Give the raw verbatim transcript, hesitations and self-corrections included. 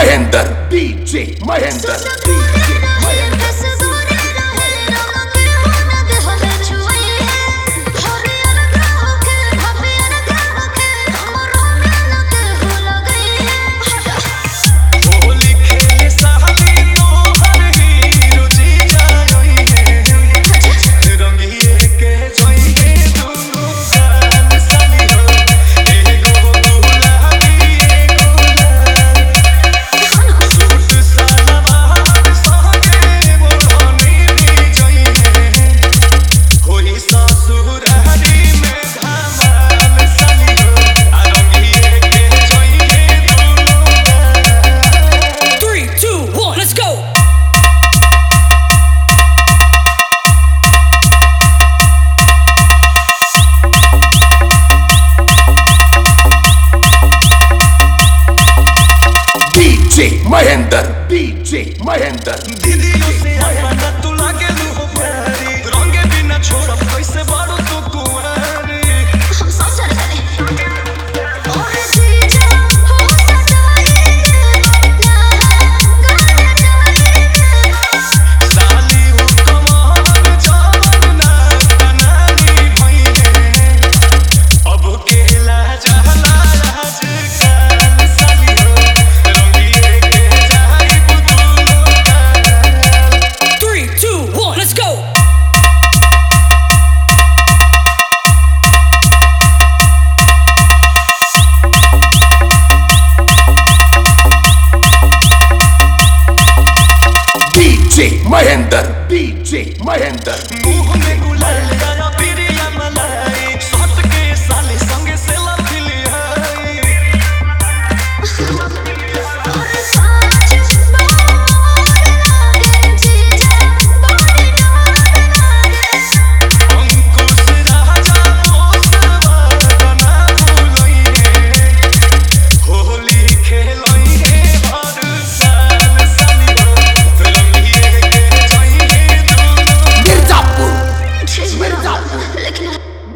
Mahendra, D J Mahendra, D J Mahendra. Mahendra, D J Mahendra, दीदियों से अपना तू लागे लू हो प्यारी, रंगे बिना छोड़ा कैसे बाड़ो तू कुंवारी। हम सब चल गए और जीजा हो सताए गाने जाए साली हो कमान जवान ना कनानी भइले, अब केला जहला आजकल साली हो रंगिए के जाई बुतुलो काल। Three, two, one, let's go! D J Mahendra, D J Mahendra. मुँह में गुलाल